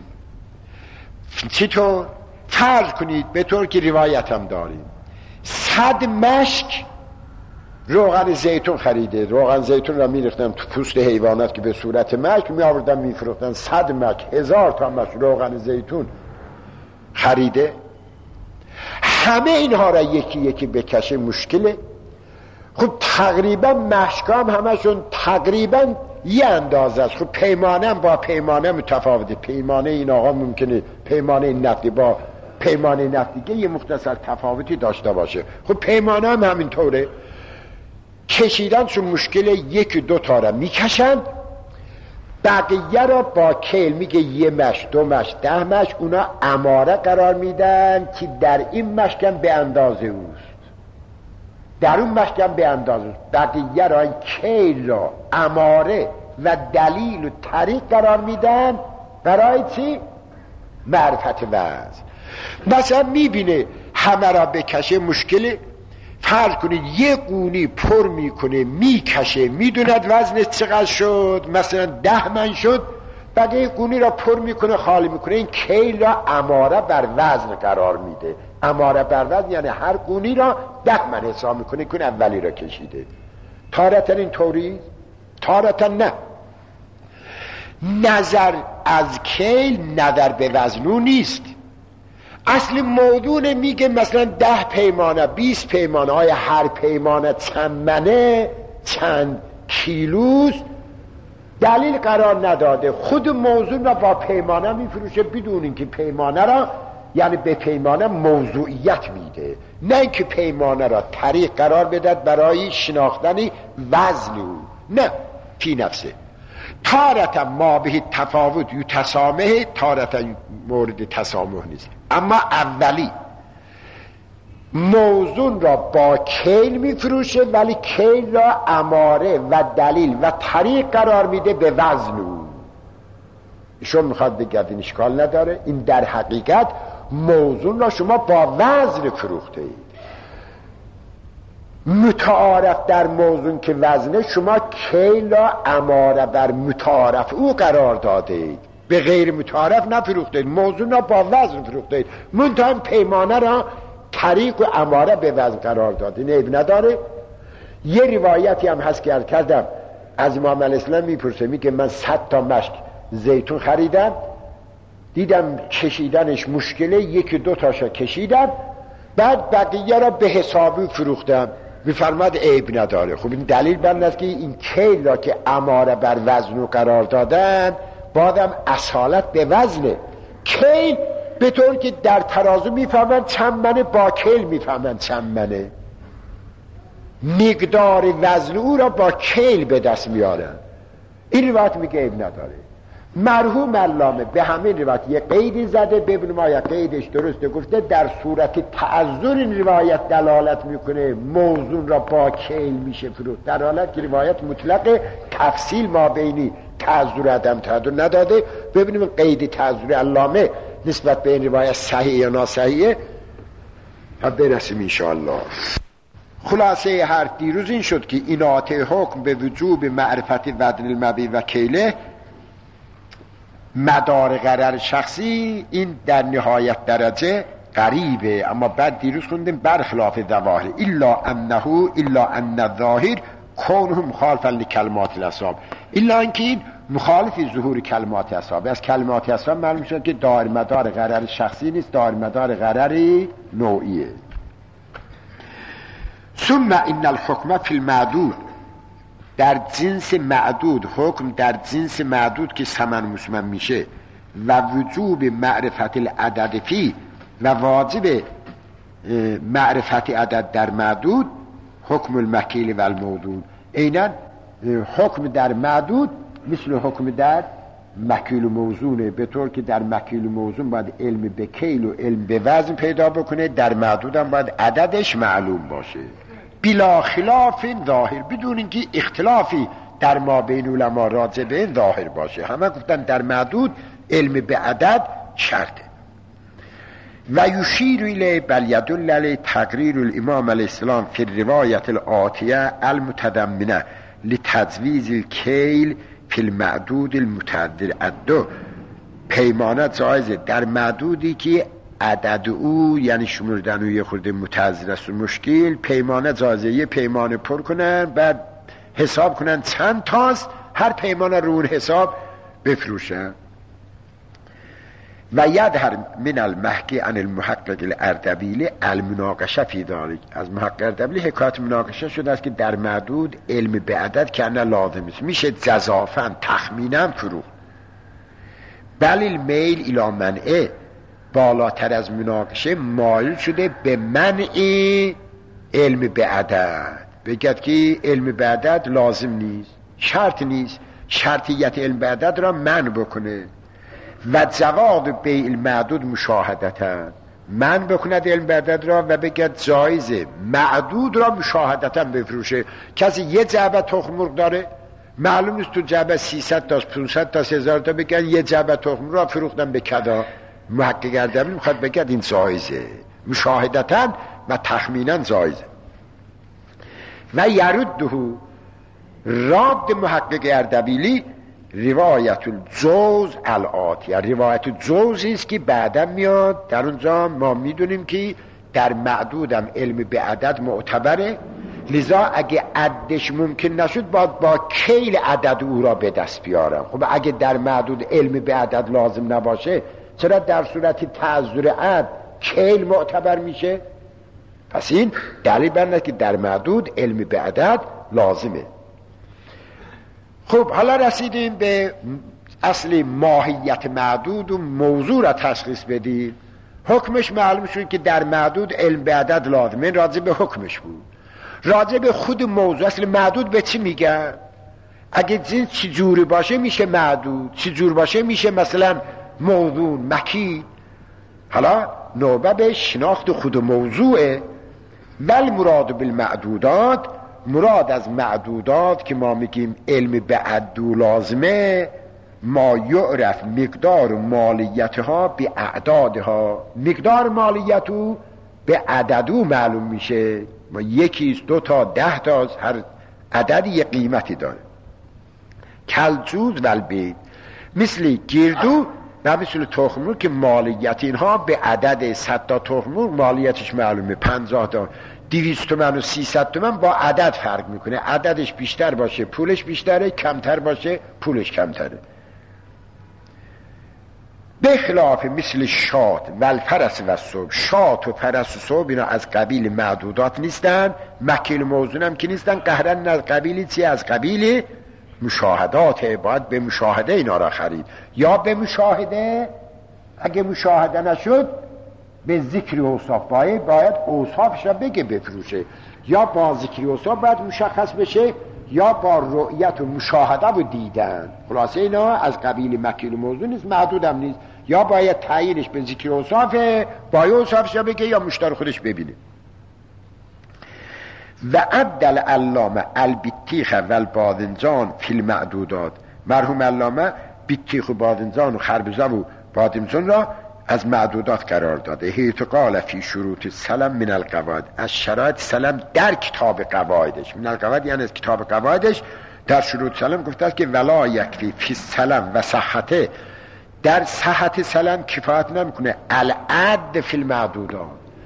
چطور؟ فرض کنید به طور که روایت هم داریم 100 مشک روغن زیتون خریده. روغن زیتون را میریختن تو پوست حیوانات که به صورت مشک می آوردن میفروختن. 100 مشک، 1000 تا مشک روغن زیتون خریده. همه اینها را یکی یکی بکشه مشکله. خب تقریبا مشکام همشون تقریبا یه اندازه است. خب پیمانه هم با پیمانه متفاوته. پیمانه این آقا ممکنه پیمانه نفتی با پیمانه نفتی که یه مختصر تفاوتی داشته باشه. خب پیمانه هم همینطوره. کشیدنشون مشکل، یکی دو تا را میکشن، بقیه را با کیل میگه یه مشک، 2 مشک، 10 مشک، اونا اماره قرار میدن که در این مشکم به اندازه اوست، در اون مشکم به اندازه اوست. بقیه را کیل را اماره و دلیل و طریق قرار میدن برای چی؟ معرفت وزن. مثلا میبینه همه را بکشه مشکله. فرض کنید یه قونی پر میکنه میکشه، میدوند وزنش چقدر شد، مثلا 10 من شد، بعد یه قونی را پر میکنه خالی میکنه. این کیل را اماره بر وزن قرار میده. اماره بر وزن یعنی هر قونی را 10 من حساب میکنه که اولی را کشیده. تارتا این طوری، تارتا نه. نظر از کیل نظر به وزنو نیست. اصل موضوع میگه مثلا 10 پیمانه 20 پیمانه، های هر پیمانه چند منه چند کیلوز، دلیل قرار نداده. خود موضوع را با پیمانه میفروشه بدون اینکه پیمانه را، یعنی به پیمانه موضوعیت میده، نه اینکه پیمانه را طریق قرار بدهد برای شناختن وزن او، نه فی نفسه. تارتا ما به تفاوت یو تسامه، تارتا مورد تسامح نیست. اما اولی موزون را با کیل میفروشه ولی کیل را اماره و دلیل و طریق قرار میده به وزن او. ایشون میخواد بگه این اشکال نداره، این در حقیقت موزون را شما با وزن فروخته اید. متعارف در موزون که وزنه، شما کیل را اماره بر متعارف او قرار داده اید، به غیر متعارف نفروخته اید. موزون را با وزن فروخته اید، منتها پیمانه را طریق و اماره به وزن قرار داده، عیب نداره. یه روایتی هم هست که کردم از امام الاسلام میپرسه، میگه من 100 تا مشک زیتون خریدم، دیدم کشیدنش مشکله، 1-2 تاشا کشیدم، بعد بقیه را به حسابی فروختم. میفرماد عیب نداره. خب این دلیل بر است که این کیل را که اماره بر وزن قرار دادن بادم اصالت به وزنه. کیل به طور که در ترازو میفهمن چند منه، با کیل میفهمن چند منه، مقدار وزن او را با کیل به دست میارن. این روایت میگه عیب نداره. مرحوم علامه به همین روایت یه قیدی زده، ببینیم آیا قیدش درسته. گفته در صورت تعذر این روایت دلالت میکنه موزون را با کیل میشه فروخت، در حالت که روایت مطلق تفصیل ما بینی تعذر عدم تعذر نداده. ببینیم قید تعذر علامه نسبت به این روایت صحیح یا ناصحیحه و برسیم انشاءالله. خلاصه حرف دیروز این شد که اینات حکم به وجوب معرفت وزن المبیع و کیله مدار غرر شخصی این در نهایت درجه قریبه، اما بعد دیروز خوندیم برخلاف ظواهر الا ان الظاهر کونه مخالفا لکلمات الاصحاب، الا اینکه این مخالف ظهور کلمات اصحاب. از کلمات اصحاب معلوم شد که دار مدار غرر شخصی نیست، دار مدار غرر نوعیه. ثم ان الحکم فی المعدود، در جنس معدود، حکم در جنس معدود که ثمن مسمن میشه و وجوب معرفت العدد فی و واجب معرفت عدد در معدود حکم المکیل و الموزون. عیناً حکم در معدود مثل حکم در مکیل و موزونه، به طور که در مکیل و موزون باید علم به کیل و علم به وزن پیدا بکنه، در معدود هم باید عددش معلوم باشه بلا خلاف ظاهر، بدون اینکه اختلافی در ما بین علما راجع به این ظاهر باشه. همه گفتن در معدود علم به عدد شرطه. و یشیر الی بل یدل علی تقریر الامام علیه السلام فی الروایت الآتیه المتضمنه لتجویز الکیل فی المعدود المتعدد الدو. پیمانه جایزه در معدودی که عدد او یعنی شمردن او یه خورده متعذر است و مشکل، پیمانه جایزه یه پیمانه پر کنن بعد حساب کنن چند تاست، هر پیمانه رو اون حساب بفروشن. و یظهر من المحکی عن المحقق الاردبیلی المناقشه فی ذلک، از محقق اردبیلی حکایت مناقشه شده است که در معدود علم به عدد که نه لازم است، میشه جزافا تخمینا فروخت. بل المیل الی منعه، بالاتر از مناقشه مایل شده به منع علم به عدد، بگد که علم به عدد لازم نیست، شرط نیست، شرطیت علم به عدد را منع بکنه. و جواب بیع المعدود مشاهدتا، من بکند علم به عدد را و بگد جایزه معدود را مشاهدتا بفروشه. کسی یه جعبه تخم مرغ داره، معلوم نیست تو جعبه 300 تا 500 تا 1000 تا، بگن یه جعبه تخم مرغ را فروختن به کدا. محقق اردبیلی میخواد بگد این جایزه مشاهدتا و تخمینا جایزه. و یرده راد محقق اردبیلی روایت الجوز الآتیه، روایت جوزی است که بعدا میاد. در اونجا ما میدونیم که در معدودم علم به عدد معتبره، لذا اگه عدش ممکن نشد باید با کیل عدد او را به دست بیارم. خب اگه در معدود علم به عدد لازم نباشه چرا در صورت تعذر عد کیل معتبر میشه؟ پس این دلیل بر که در معدود علم به عدد لازمه. خب حالا رسیدیم به اصل ماهیت معدود و موضوع را تشخیص بدیم. حکمش معلوم شد که در معدود علم به عدد لازمه، این راجع به حکمش بود. راجع به خود موضوع، اصل معدود به چی میگن؟ اگه جنس چی جوری باشه میشه معدود، چی جور باشه میشه مثلا موزون، مکیل. حالا نوبه به شناخت خود موضوعه. ول مراد بالمعدودات، مراد از معدودات که ما میگیم علم به عدو لازمه، ما یعرف مقدار مالیتها به اعدادها، مقدار مالیتو به عددو معلوم میشه. ما یکیست، 2 تا 10 تا، هر عددی یه قیمتی داره. کلجوز و البید، مثل گردو و مثل تخمور که مالیت اینها به عدد 100 تا تخمور مالیتش معلومه، 50 تا 200 تومن و 300 تومن با عدد فرق میکنه. عددش بیشتر باشه پولش بیشتره، کمتر باشه پولش کمتره. به خلاف مثل شات و الفرس و صوب، شات و فرس و صوب اینا از قبیل معدودات نیستن، مکیل موزون هم که نیستن، قهرن از قبیلی چی؟ از قبیل مشاهدات. باید به مشاهده اینا را خرید، یا به مشاهده اگه مشاهده نشد به ذکر اوصاف باید اوصافش را بگه بفروشه، یا با ذکر اوصاف باید مشخص بشه یا با رؤیت و مشاهده و دیدن. خلاصه اینا از قبیل مکیل موضوع نیست، محدود هم نیست، یا باید تعیینش به ذکر اوصافه با اوصافش را بگه یا مشتری خودش ببینه. و عبدال علامه البطیخ و الباذنجان فی المعدودات، مرحوم علامه بطیخ و باذنجان و خربزه و بادمجان را از معدودات قرار داده. حیث قال فی شروط سلم من القواعد، از شرایط سلم در کتاب قواعدش، من القواعد یعنی از کتاب قواعدش در شروط سلم گفته است که ولا یکفی فی سلم و صحته، در صحت سلم کفایت نمیکنه العد فی المعدودات،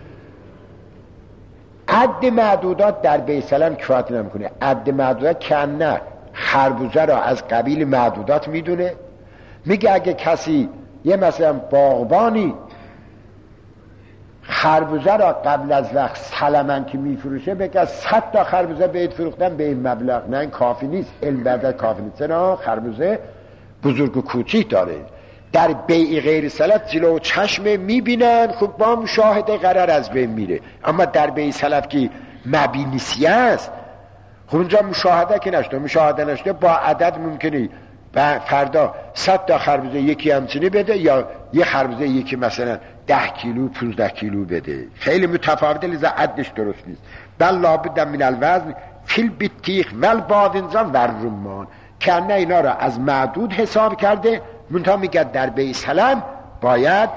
عد معدودات در بی سلم کفایت نمیکنه. عد معدودات که نه خربوزه را از قبیل معدودات میدونه، میگه اگه کسی یه مثلا باغبانی خربوزه را قبل از وقت سلمن که میفروشه بگه 100 تا خربوزه بهت فروختن به این مبلغ، نه این کافی نیست، علم بعد کافی نیست، نه خربوزه بزرگ و کوچیک داره. در بیع غیر سلف جلو چشم میبینن، خب با مشاهده قرار از بین میره. اما در بیع سلف که مبینیسی است، خب اونجا مشاهده که نشده، مشاهده نشده با عدد ممکنه فردا 100 تا خربوزه یکی همچنی بده یا یه خربوزه یکی مثلا 10 کیلو 15 کیلو بده، خیلی متفاوته، لذا عدش درست نیست. بل لابد من الوزن فی البطیخ و الباذنجان و الرمان، که نه اینا را از معدود حساب کرده، منتها میگه در بیع سلم باید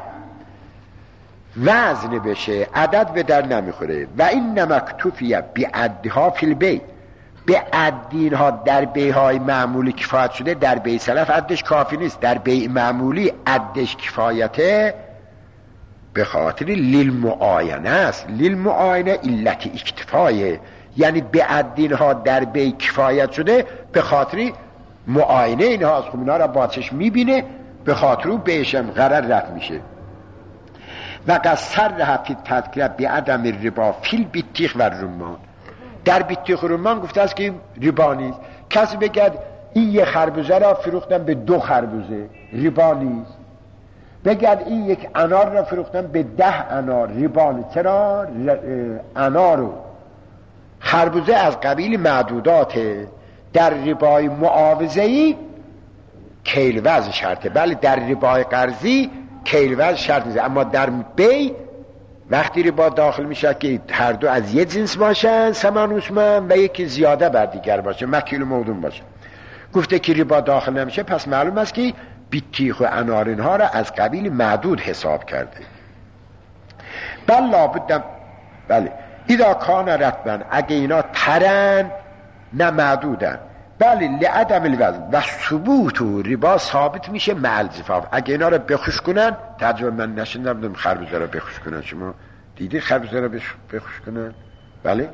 وزن بشه، عدد به در نمیخوره. و این نمکتوفیه بی عدها فی البیع، به عدین ها در بیع های معمولی کفایت شده، در بیع سلف عدش کافی نیست، در بیع معمولی عدش کفایته به خاطر للمعاینه است، للمعاینه علت اکتفایه، یعنی به عدین ها در بیع کفایت شده به خاطر معاینه اینها از خب اینا را با چشم میبینه، به خاطر او بهشم قرار رد میشه. و قصر رفت تذکره بی عدم ربا فی البطیخ و الرمان، در بطیخ و رمان گفته است که ربا نیست. کسی بگد این یه خربوزه را فروختن به 2 خربوزه، ربا نیست. بگد این یک انار را فروختن به 10 انار، ربا نیست. چرا؟ انار و خربوزه از قبیل معدوداته. در ربای معاوضه‌ای کیل وزن شرطه، بله در ربای قرضی کیل وزن شرط نیست، اما در بی وقتی ربا داخل میشه که هر دو از یه جنس باشن، ثمن عثمان، و یکی زیاده بر دیگر باشه، مکیل و موضوع باشه. گفته که ربا داخل نمیشه، پس معلوم است که بطیخ و انار اینها را از قبیل معدود حساب کرده. بله اذا کان رطبا، اگه اینا ترن نه معدودن، بله لعدم الوزن و ثبوت و ربا ثابت میشه مع الجفاف. اگه اینا رو بخوش کنن، تجربه من نشنیدم خربوزه رو بخوش کنن، شما دیدی خربوزه رو بخوش کنن؟ بله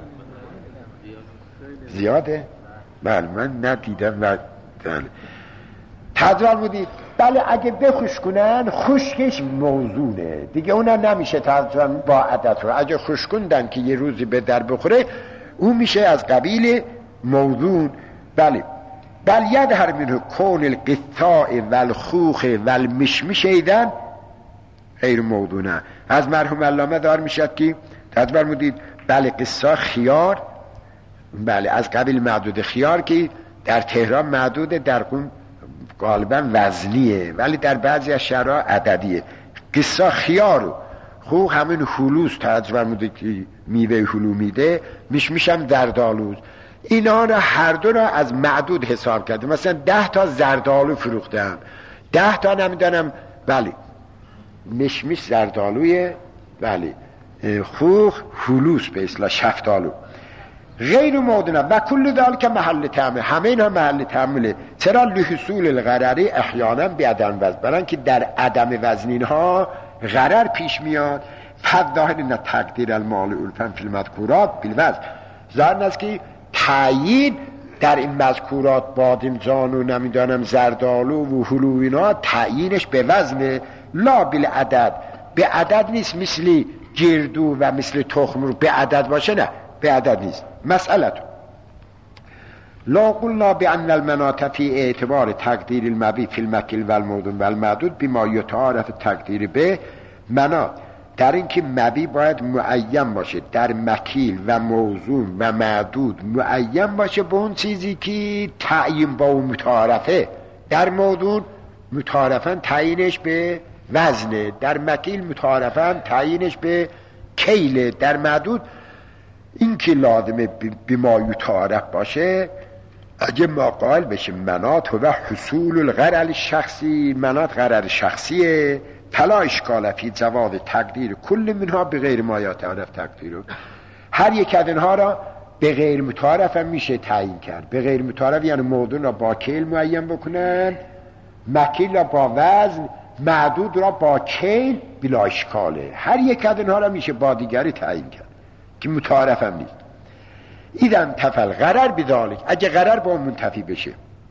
زیاده؟ بله من ندیدم و بله تجربه بودید. بله اگه بخوش کنن خشکش موزونه دیگه، اونها نمیشه تجربه با عدد رو. اگه خوش کندن که یه روزی به در بخوره، اون میشه از قبیل موضوع. بله بل یظهر منه کون القطاع والخوخ والمشمش ایدن غیر موضوعه. از مرحوم علامه دار میشد که تدبر مودید بله قصه خیار، بله از قبیل معدود خیار که در تهران معدوده، در قم غالبا وزنیه، ولی در بعضی از شهرها عددیه. قصه خیارو خوخ همین هلوس تدبر مودید که میوه هلو میده، مشمشم زردآلوز، اینا را هر دو را از معدود حساب کرده. مثلا 10 تا زردآلو فروختم، 10 تا نمیدانم بله مشمش زردآلوی، بله خوخ هلوس به اصطلاح شفتالو غیر مودنه و کل دال که محل تعمل، همه اینا محل تعمله. چرا؟ لحصول الغرری احیانا بعدم وزن، برن که در عدم وزن اینها غرر پیش میاد. فظاهر نه تقدیر المال الفن فی المذکورات بالوزن، ظاهر است که تعیین در این مذکورات بادمجان و نمیدانم زردآلو و هلو اینا تعیینش به وزن لا بالعدد، به عدد نیست، مثل گردو و مثل تخم رو به عدد باشه، نه به عدد نیست. مسئله لا قلنا بأن المناط في اعتبار تقدیر المبی فی المکیل و الموضوع و المعدود بما یتعارف تقدیر به مناط، در اینکه مبی باید معین باشه، در مکیل و موضوع و معدود معین باشه به اون چیزی که تعیین با اون متعارفه. در موضوع متعارفاً تعیینش به وزنه، در مکیل متعارفاً تعیینش به کیله، در معدود این که لازمه بما یتعارف باشه. اگه ما قائل بشه مناط و حصول الغرر شخصی، مناط غرر شخصیه، فلا اشکال فی جواز تقدیر کل منها به غیر ما یتعارف تقدیره. هر یک از اینها را به غیر متعارف هم میشه تعیین کرد. به غیر متعارف یعنی موضوع را با کیل معین بکنن، مکیل را با وزن، معدود را با کیل، بلا اشکاله. هر یک از اینها را میشه با دیگری تعیین کرد که متعارف هم نیست. ایدن تفل غرر بذالک، اگه غرر با منتفی بشه،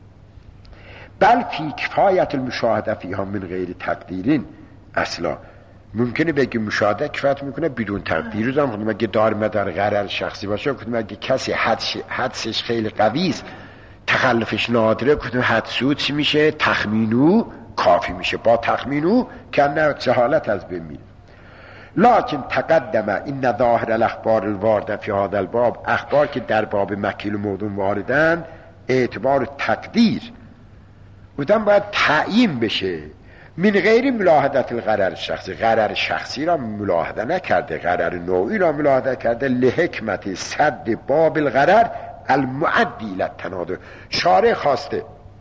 بل فی کفایت المشاهده فیها من غیر تقدیرین. اصلا ممکنه بگی مشاهده کفایت میکنه بدون تقدیر. روزم خودم اگه دار مدار غرر شخصی باشه، کدوم اگه کسی حدسش خیلی قویست، تخلفش نادره، کدوم حدسود چی میشه؟ تخمینو کافی میشه. با تخمینو کنه جهالت از بین میره. لکن تقدم این ظاهر الاخبار الوارده فی هذا الباب، اخبار که در باب مکیل و موضوع واردن اعتبار تقدیر بودن باید تعیین بشه من غیر ملاحظت الغرر شخصی. غرر شخصی را ملاحظه نکرده، غرر نوعی را ملاحظه کرده. لحکمت صد باب الغرر المعدی للتنادر. شارع خواسته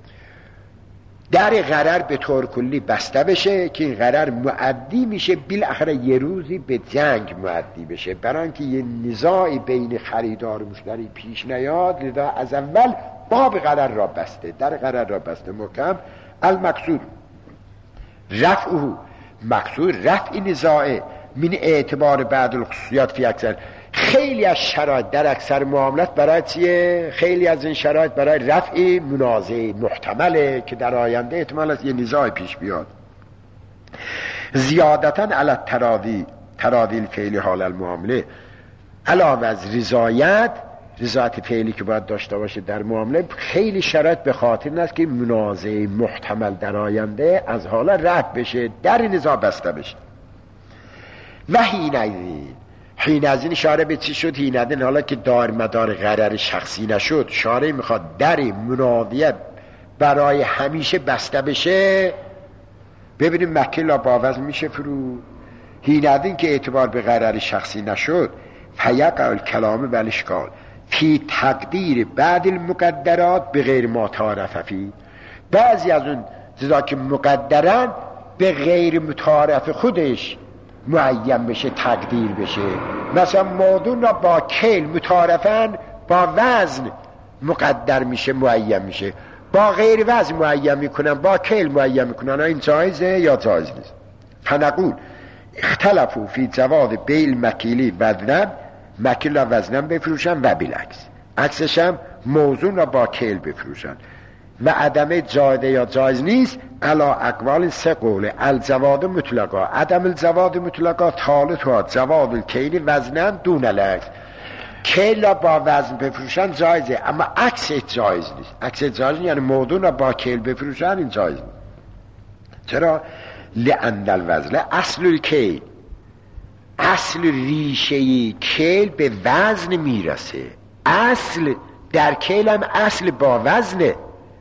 در غرر به طور کلی بسته بشه که این غرر معدی میشه بالاخره یه روزی به جنگ معدی بشه، برای اینکه یه نزاعی بین خریدار و مشتری پیش نیاد. لذا از اول باب غرر را بسته، در غرر را بسته محکم. المقصود رفعه، مقصود رفع نزاعه من اعتبار بعض الخصوصیات فی اکثر. خیلی از شرایط در اکثر معاملات برای چیه؟ خیلی از این شرایط برای رفع منازعه محتمله که در آینده احتمال است یه نزاع پیش بیاد. زیادتاً علی تراضی الفعلی حال المعامله، علاوه از رضایت فعلی که باید داشته باشه در معامله، خیلی شرایط به خاطر این است که منازعه محتمل در آینده از حالا رفع بشه، در نزاع بسته بشه. و حین از این اشاره به چی شد؟ حین از این حالا که دار مدار غرر شخصی نشد، شارع میخواد در مناظره برای همیشه بسته بشه. ببینیم مکیل با وزن میشه فرو. حین از این که اعتبار به غرر شخصی نشد، فیقع الکلام و الاشکال فی تقدیر بعد المقدرات به غیر ما تعارف فی. بعضی از اون چیزا که مقدرن به غیر متعارف خودش معین بشه، تقدیر بشه. مثلا موضوع را با کیل متعارفن، با وزن مقدر میشه، معین میشه. با غیر وزن معین میکنن، با کیل معین میکنن. این جایزه یا جایز نیست؟ فنقول اختلفوا فی جواز بیع مکیلی وزنن، مکیل را وزنن بفروشن و بالعکس، عکسش هم موضوع را با کیل بفروشن. و عدم جایده یا جایز نیست علا اقوال سه قوله. الجواد مطلقا، عدم الجواد مطلقا، ثالثها جواد الکیل وزنن دون العکس. کیل را با وزن بفروشن جایزه، اما عکس جایز نیست. عکس جایز یعنی موضوع را با کیل بفروشن، این جایز نیست. چرا؟ لأن الوزن اصل الکیل، اصل ریشه کیل به وزن میرسه. اصل در کیل هم اصل با وزنه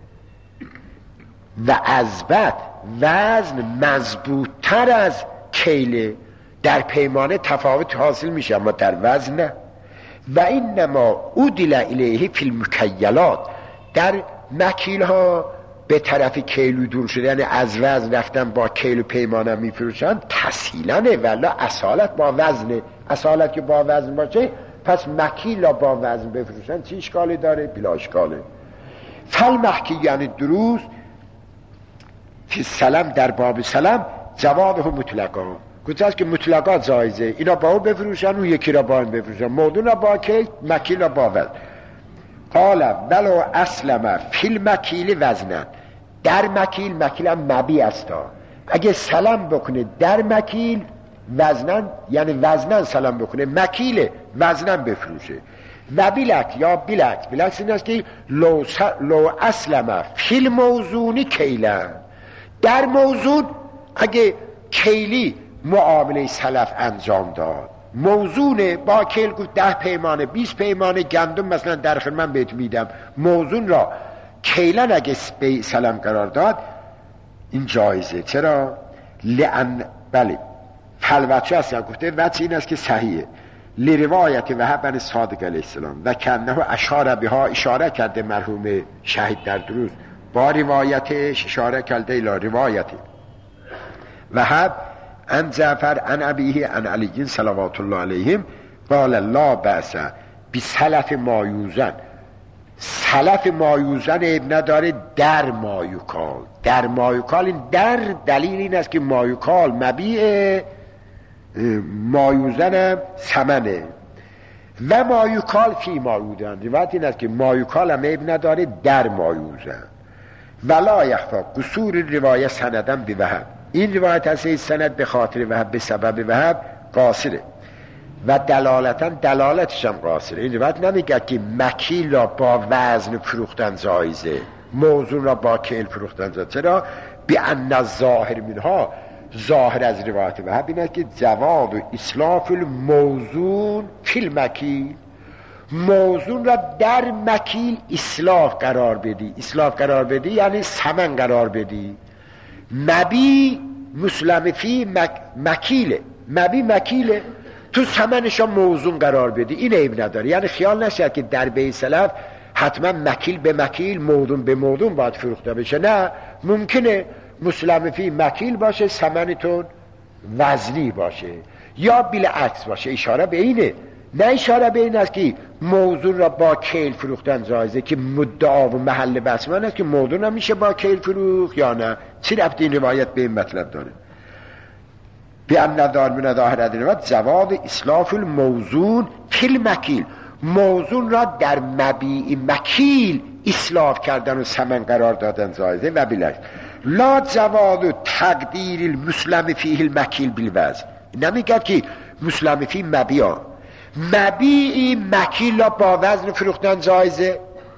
و اثبت وزن مضبوط تر از کیله. در پیمانه تفاوت حاصل میشه اما در وزن نه. و اینما عدل الیه فی المکیلات، در مکیل ها به طرف کیلو دور شده، یعنی از وزن رفتن با کیلو پیمانه میفروشن، تسهیلانه ولی اصالت با وزنه. اصالت که با وزن باشه، پس مکیل ها با وزن بفروشن چی اشکالی داره؟ بلا اشکاله. فالمحکی یعنی درست فی سلام، در باب سلام جواده مطلقا، گذاشت که مطلقا جایزه، اینا با او بفروشن، اون یکی را با این بفروشن، موضوع را با کی، مکیل را با وزن. قال ولو اسلم فی المکیل وزنن، در مکیل هم مبی استا، اگه سلام بکنه در مکیل وزنن، یعنی وزنن سلام بکنه، مکیل وزنن بفروشه. و بلک یا بلک این است که لو اسلم فی الموزون کیلا، در موزون اگه کیلی معامله سلف انجام داد، موزونه با کیل گفت 10 پیمانه 20 پیمانه گندم مثلا در خدمت بهت میدم، موزون را کیلن اگه به سلام قرار داد این جایزه. چرا؟ لئن بله فلوچه هست گفته وجه این است که صحیحه لروایت وهب بن صادق علیه السلام و کنه اشاره بها، اشاره کرده مرحوم شهید در دروز با روایتش، اشاره کرده الى روایت وهب ان جعفر ان ابیه ان علی صلوات الله علیهم قال لا بأس بسلف مایوزن. سلف مایوزن ابن نداره در مایوکال، در مایوکال این در دلیل این است که مایوکال مبیع مایوزن سمنه و مایوکال فی مایوزن، روایت این است که مایوکال هم ابن نداره در مایوزن. ولا یخفا قصور روایت سندن به وهب، این روایت هست سند به خاطر وهب به سبب وهب قاصره و دلالتش هم قاصره. این روایت نمیگه که مکیل را با وزن فروختن جایزه، موزون را با کیل فروختن جایزه. چرا؟ بی ان الظاهر منها، ظاهر از روایت وهب این است که جواز و اسلاف الموزون فی المکیل، موزون را در مکیل اسلاف قرار بدی. اسلاف قرار بدی یعنی ثمن قرار بدی. مبی مسلم فی مکیله، مبی مکیله تو ثمنشا موزون قرار بدی، این عیب نداره. یعنی خیال نشد که در بیع سلف حتما مکیل به مکیل موزون به موزون باید فروخته بشه، نه، ممکنه مسلم فی مکیل باشه ثمنتون وزنی باشه یا بالعکس باشه. اشاره به اینه، نه اشاره به این است که موزون را با کیل فروختن جایزه که مدعا و محل بحث من است که موزون هم میشه با کیل فروخت یا نه. چی ربطی این روایت به این مطلب داره؟ بیان ندار من ظاهر روایت جواز اسلاف الموزون فی المکیل، موزون را در مبیع مکیل اسلاف کردن و ثمن قرار دادن جایزه. و بالعکس لا جواز تقدیر المسلم فیه المکیل بالوزن، نمیگه که مسلم فی مبیع مکیل را با وزن فروختن جایزه،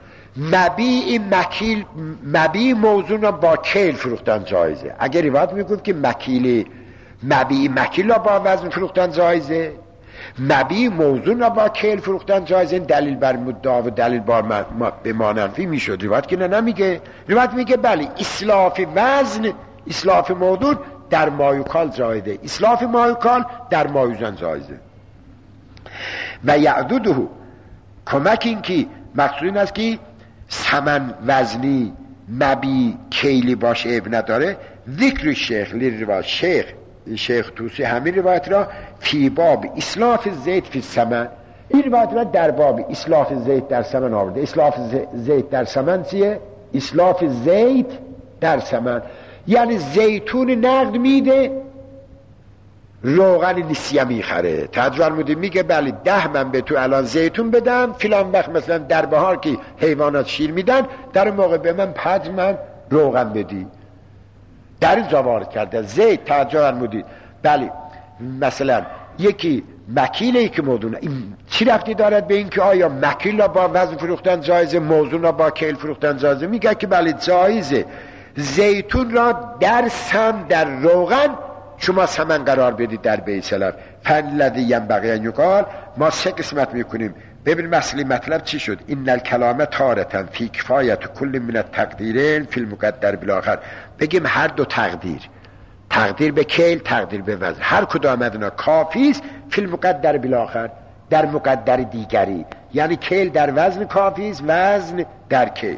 مبیع موزون را با کیل فروختن جایزه. اگر روایت میگفت که مبیع مکیل را با وزن فروختن جایزه، مبیع موزون را با کیل فروختن جایزه، دلیل بر مدعا و دلیل بر به مانفی میشد. روایت که نمیگه، روایت میگه بله اسلاف وزن اسلاف موزون در مایوکال جایزه، اسلاف مایوکال در مایوزن جایزه. و یعدده کمک این که مقصود این است که ثمن وزنی مبی کیلی باشه اب نداره. ذکر شیخ روایت شیخ توسی همین روایت را فی باب اسلاف زیت فی ثمن، این روایت را در باب اسلاف زیت در ثمن آورده. اسلاف زیت در ثمن چیه؟ اسلاف زیت در ثمن یعنی زیتون نقد میده روغن نسیه میخره. تجربه فرمودیم میگه بله 10 من به تو الان زیتون بدم، فلان وقت مثلا در بهار که حیوانات شیر میدن در موقع به من 5 من روغن بدی. در اینجا وارد کرده زیت. تجربه فرمودید بله مثلا یکی مکیله که موزونه، این چی رفتی دارد به این که آیا مکیل را با وزن فروختن جایزه، موزون را با کیل فروختن جایزه؟ میگه که بله جایزه زیتون را در سم در روغن شما ثمن قرار بدید در بیع سلف. فالذی ینبغی ان یقال، ما 3 قسمت میکنیم. ببین مسئله مطلب چی شد؟ ان الکلام تارة فی کفایت کل من التقدیرین فی المقدر بالاخر، بگیم هر دو تقدیر به کیل تقدیر به وزن، هر کدام از اینا کافی است فی المقدر بالاخر در مقدر دیگری، یعنی کیل در وزن کافی است، وزن در کیل.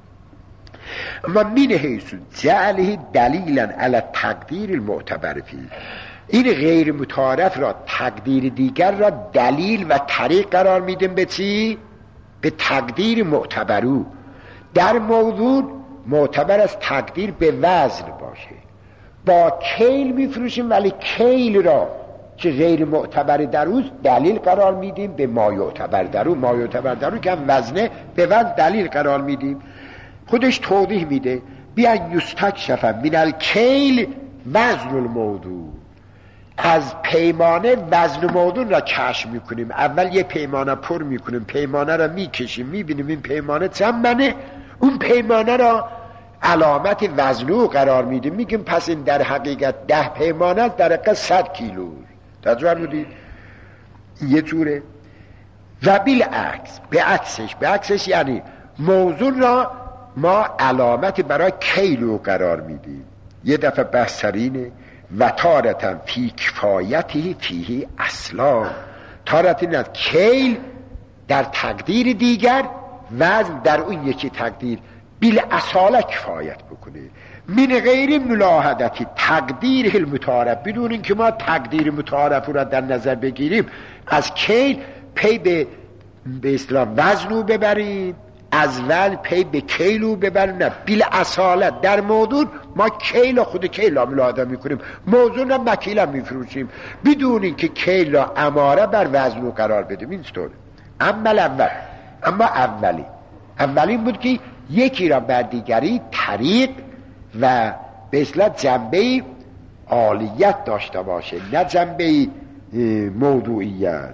اما من حیث جعله دلیلا علی تقدیر المعتبر فی، این غیر متعارف را تقدیر دیگر را دلیل و طریق قرار میدیم به چی؟ به تقدیر معتبرو. در موضوع معتبر از تقدیر به وزن باشه، با کیل میفروشیم ولی کیل را که غیر معتبر در اوست دلیل قرار میدیم به ما یعتبر درو، ما یعتبر درو که هم وزنه به وزن دلیل قرار میدیم. خودش توضیح میده بیان یستکشف من الکیل وزن الموضوع، از پیمانه وزن موضوع را کشف میکنیم. اول یه پیمانه پر میکنیم، پیمانه را میکشیم، میبینیم این پیمانه چند، اون پیمانه را علامت وزنو قرار میدیم، میگیم پس این در حقیقت 10 پیمانه در حقیقت 100 کیلو. تجربه بودید یه جوره. و بالعکس، به عکسش یعنی موضوع را ما علامت برای کیلو قرار میدیم. یه دفعه بحثرینه و تارتن فی کفایتی فیه اصلا، تارتن از کیل در تقدیر دیگر، وزن در اون یکی تقدیر بیل اصاله کفایت بکنه. من غیر ملاحظتی تقدیر المتعارف، بدون اینکه ما تقدیر متعارف را در نظر بگیریم، از کیل پی به اصطلاح وزنو ببریم، از وزن پی به کیلو ببریم. نه، بیل اصالت در موضوع ما کیل خود کیل را ملاحظه میکنیم، موضوع را مکیل هم میفروشیم، بدون اینکه کیل را اماره بر وزنو قرار بدیم. این طوره. اما اولی بود که یکی را بر دیگری طریق و به اصطلاح جنبه عالیت داشته باشه، نه جنبه موضوعیت.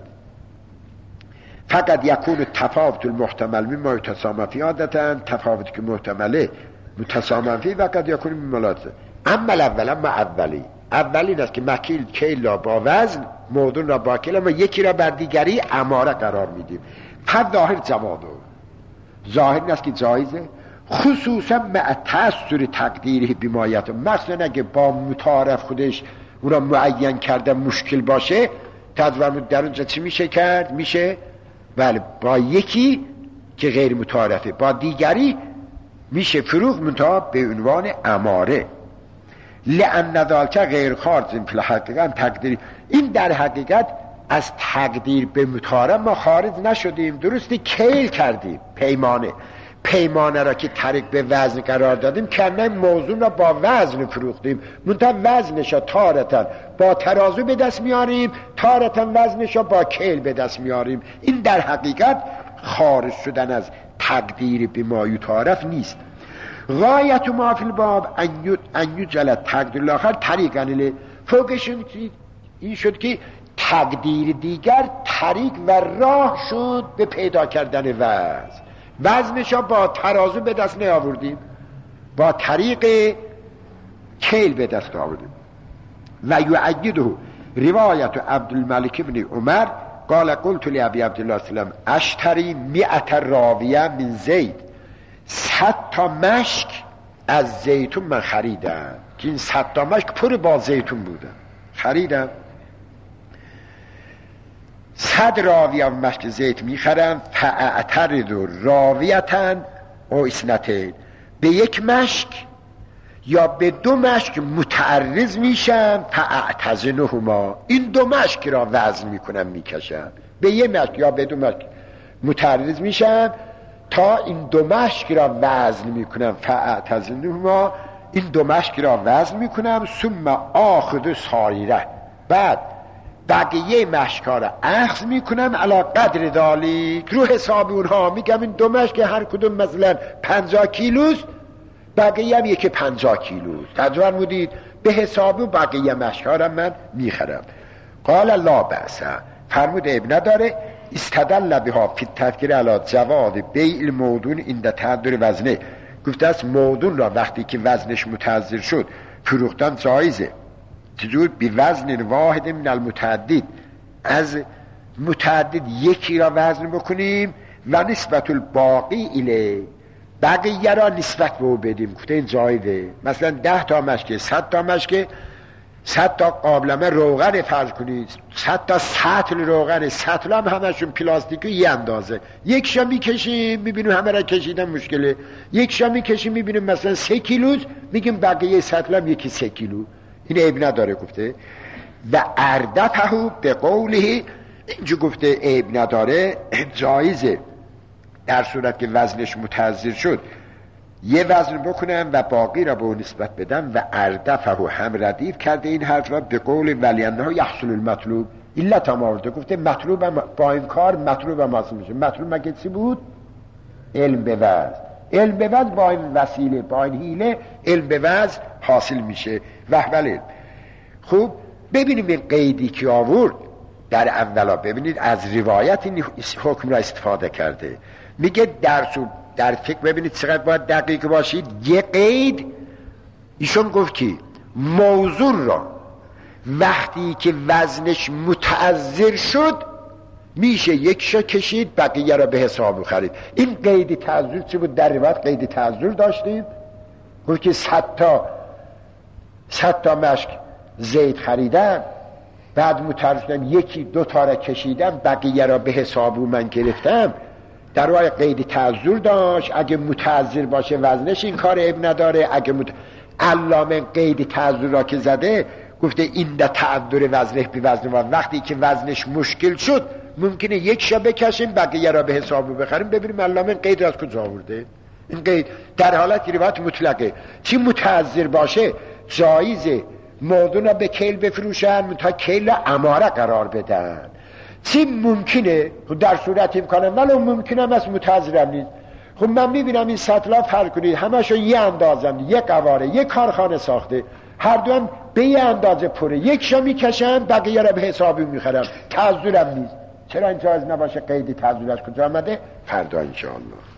فقط یکون تفاوت المحتمل مما یتسامى فی، عادتا تفاوتی که محتمله متسامى فی وقت یکون ملاحظه. اما اولی این است که مکیل کیل را با وزن، موضوع را با کیل، اما یکی را بر دیگری اماره قرار میدیم. پس ظاهر جوازه، ظاهر این است که جایزه، خصوصا مع تأثیر تقدیری بیمایت، مثلا اگه با متعارف خودش اون را معین کرده مشکل باشه، تدویر در اونجا چی میشه کرد؟ میشه بله با یکی که غیر متعارفه با دیگری میشه فروخت، منتها به عنوان اماره. لأن ذلك غیر خارج فی الحقیقت تقدیر. این در حقیقت از تقدیر به متعارف ما خارج نشدیم، درستی کیل کردیم، پیمانه را که طریق به وزن قرار دادیم، کنه موضوع را با وزن فروختیم، منتها وزنش را تارتن با ترازو به دست میاریم، تارتن وزنش را با کیل به دست میاریم. این در حقیقت خارج شدن از تقدیر به ما یتعارف نیست. غایت ما فی الباب ان یجعل تقدیر الاخر طریقا، فوقشون این شد که تقدیر دیگر طریق و راه شد به پیدا کردن وزنش با ترازو به دست نیاوردیم، با طریق کیل به دست آوردیم. و یعیده روایت عبدالملک بن عمر قال قلت لأبی عبدالله سلام اشتری 100 راویه من زید، 100 تا مشک از زیتون من خریدم، که این 100 تا مشک پر با زیتون بودن، خریدم. 100 راویه مشک زیت میخرم، فاعترض راویتن او اسنتین، به یک مشک یا به 2 مشک متعرض میشم، فاعتزنهما، این 2 مشک را وزن میکنم میکشم، به یک مشک یا به 2 مشک متعرض میشم تا این 2 مشک را وزن میکنم، فاعتزنهما، این 2 مشک را وزن میکنم، ثم آخذ سایره، بعد بقیه مشکا را اخذ میکنم علا قدر دالیک، رو حساب اونها میگم این 2 مشک هر کدوم مثلا 50 کیلوست، بقیه هم یکی 50 کیلوست، تجربه بودید به حساب بقیه مشکا را من میخرم. قال لا بأس، فرمود ابن نداره، استدل بها فی التذکر علی جواز بیع الموضوع عند تعذر وزنه، گفته است موضوع را وقتی که وزنش متعذر شد فروختن جایزه. چجور؟ بی وزن واحد من المتعدد، از متعدد یکی را وزن بکنیم و نسبت الباقی اله، بقیه را نسبت به او بدیم، گفته این جایزه. مثلا 10 تا مشکه، 100 تا مشکه، 100 تا قابلمه روغن فرض کنید، 100 تا سطل روغن، سطل هم همشون پلاستیکی یه اندازه، یک شا میکشیم میبینیم همه را کشیدن مشکله، یک شا میکشیم میبینیم مثلا 3 کیلوست، میگیم بقیه سطل هم یکی 3 کیلو، این عیب نداره. گفته و اردفه به قوله، اینجا گفته عیب نداره، جایزه در صورت که وزنش متعذر شد یه وزن بکنم و باقی را به اون نسبت بدم. و اردفه هم ردیف کرده این حرف را به قول ولی انه یحصل المطلوب الا تمارده، گفته مطلوب هم با این کار مطلوب هم حاصل میشه. مطلوب مگه چی بود؟ علم به وزن، علم به وزن با این وسیله با این حیله علم به وزن حاصل میشه. وحول خوب ببینیم این قیدی که آورد در اولا، ببینید از روایت این حکم را استفاده کرده. میگه در فکر ببینید چقدر باید دقیق باشید. یه قید ایشون گفت که موضوع را وقتی که وزنش متعذر شد میشه یکشا کشید، بقیه را به حساب خرید. این قید تعذر چی بود؟ در روایت قید تعذر داشتیم، گفت که 100 تا مشک زیت خریدم، بعد متعرض یکی 2 تا را کشیدم، بقیه را به حساب من گرفتم. در واقع قید تعذر داشت. اگه متعذر باشه وزنش این کار عیب نداره. اگه علامه قید تعذر را که زده گفته این ده تعذر وزنه بی وزن ما، وقتی که وزنش مشکل شد ممکنه یک شا بکشیم بقیه را به حساب بخریم. ببینیم علامه قید را از کجا آورده. این قید در حالت روایت مطلقه، چی متعذر باشه جایزه موضوع را به کیل بفروشن تا کیل را اماره قرار بدن. چی ممکنه در صورت امکانه ولو ممکنه هم از متعذرم نیست. خب من میبینم این سطلا فرق کنید همشون یه اندازم، یه قواره، یه کارخانه ساخته، هر دو هم به یه اندازه پره، یک شا میکشن بقیه را به حسابی میخرم، تعذرم نیست. چرا این جایز نباشه؟ قید تعذر از کجا آمده؟ فردا انشاءالله.